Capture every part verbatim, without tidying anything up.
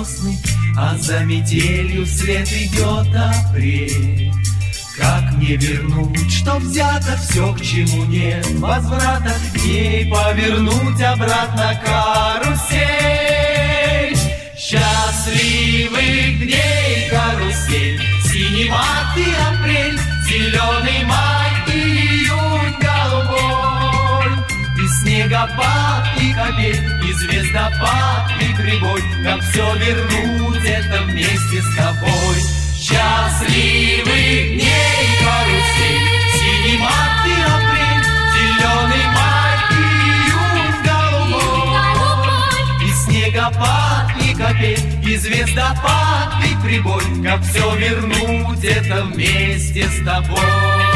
весны, а за метелью вслед идет апрель. Как мне вернуть, что взято все, к чему нет возврата, к ней повернуть обратно карусель. Счастливых дней карусель, синий март и апрель, зеленый май и июнь голубой. И снегопад, и капель, и звездопад, и прибой, как все вернуть это вместе с тобой. Счастливых дней карусель, синий март и апрель, зеленый май и июнь голубой. И снегопад, и капель, и звездопад, и прибой, как все вернуть это вместе с тобой.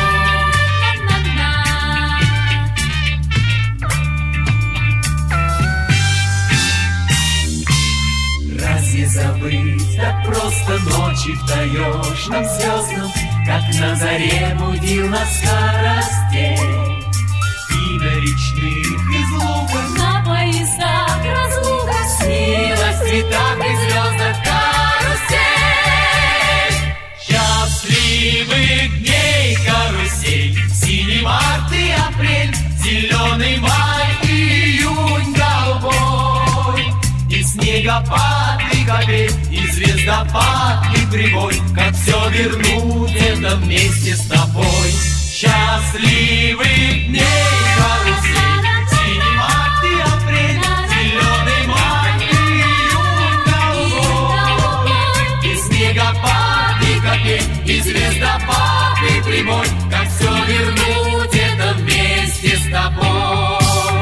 Разве забыть так просто ночи в таежном звездном, как на заре будил нас скоростей? И на речных излуках, на поездах разлуках снилась в цветах и звездах карусель. Счастливых дней карусель, синий март и апрель, зеленый май и июнь голубой. И снегопад, и капель, и звездопад, и прибой, как все вернуть это вместе с тобой. Счастливых дней карусель, синий март и апрель, зеленый май и июнь голубой. И снегопад, и капель, и звездопад, и прибой, как все вернуть это вместе с тобой.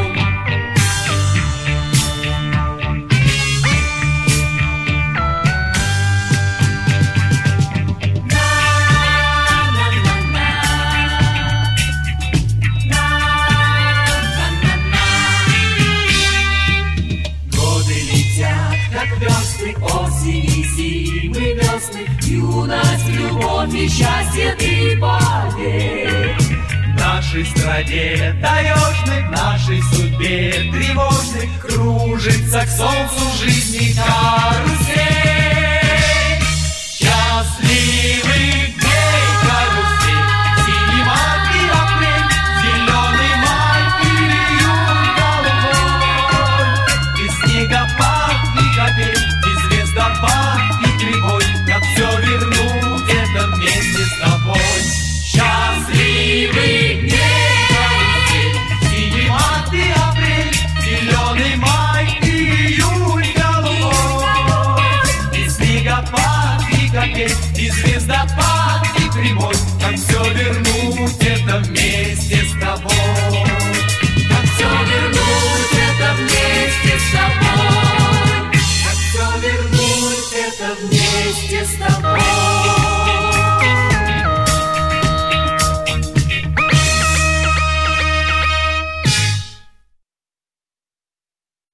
Осени, зимы, весны, юность, любовь и счастье ты поверь. В нашей стране таежной, в нашей судьбе тревожной кружится к солнцу жизни карусель. Счастливых